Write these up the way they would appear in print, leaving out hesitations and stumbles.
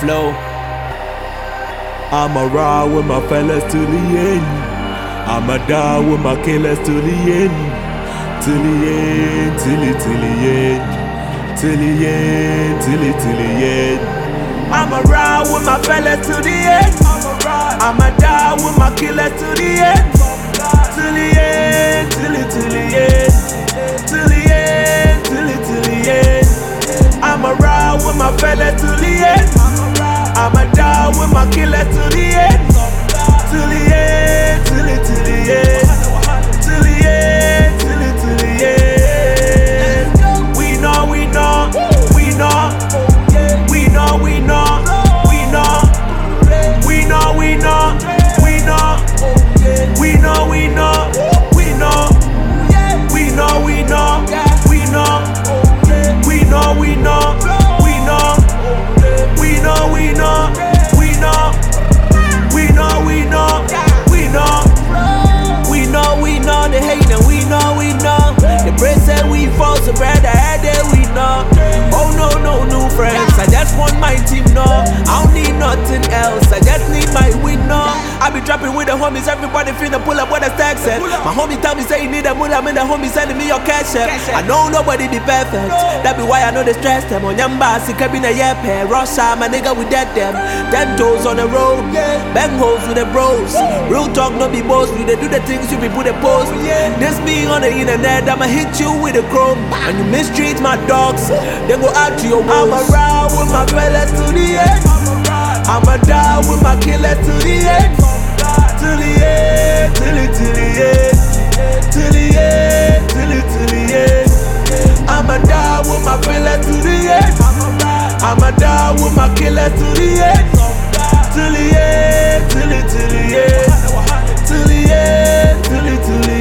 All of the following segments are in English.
flow. I'ma ride with my fellas to the end. I'ma die with my killers to the end. Till the end, till the end. Till the end, till the end. I'ma ride with my fellas to the end. I'ma die with my killers to the end. Till the end, till the end. Till the end, till the end. I'ma ride with my fellas to the end. I'ma die with my killers to the end. Till the end, till the end. Till the end, till the end. We know, we know, we know. We know, we know, we know. We know, we know, we know. We know, we know, we know. We know, we know, we know. We know, we know, we know. We know, we know, we know. We know, we know, we know. We know, we know the hate and we know, we know. The bread said we fall, so brother had that we know. Oh no, no new friends. I just want my team, no. I don't need nothing else. I just need my win, no. I be trapping with the homies, everybody finna pull up what the stack said. My homie tell me say he need a mullah, man the homie sending me your cash app. I know nobody be perfect. That be why I know they stress them. On Yamba, sick up in a year pair. Russia, my nigga we dead them. 10 toes on the road, bang holes with the bros. Real talk no be boss, we they do the things you be put a post. This being on the internet, I'ma hit you with a chrome. And you mistreat my dogs, then go out to your wolves. I'ma ride with my fellas to the end. I'ma die with my killers to the end. Till the end, till the end. Till the end, till the end. I'ma die with my fellas to the end. I'ma die with my killers to the end. Till the end, till the end. Till the end, till the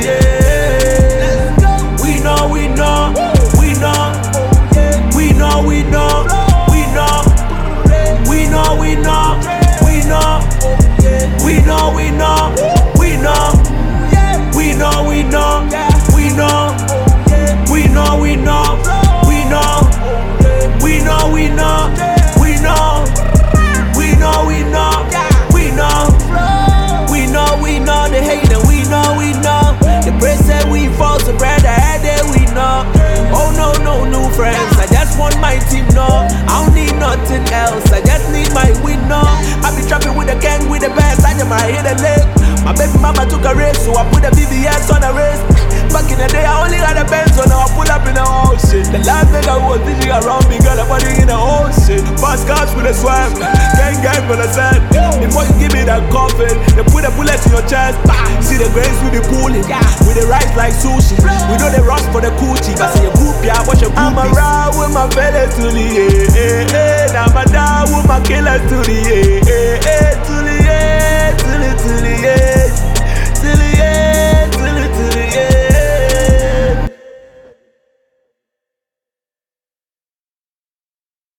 end. We know, we know, we know. We know, we know, we know. We know, we know, we know. We know, we know, we know. We know, we know, we know. We know, we know, we know. We know, we know, we know. We know, we know, we know. We know, we know the hate and we know, we know. The bread said we fall, so brother had that we know. Oh no, no new friends. I just want my team, no. I don't need nothing else. I just need my win, no. I be trapping with the gang, with the best. I just might hit a leg. My baby mama took a race, so I put a BBS on a wrist. Back in the day, I only had a Benz, so now I pull up in the whole shit. The last nigga who was DJ around me, got a body in the whole shit. Fast cars with a swag, gang for the set. Before you give me that coffin, they put a bullet in your chest. See the grains with the cooling, with the rice like sushi. We know they rush for the coochie, cause see a group, yeah, watch a group. I'ma ride with my fellas to the end. I'ma die with my killers to the end. To the end, to the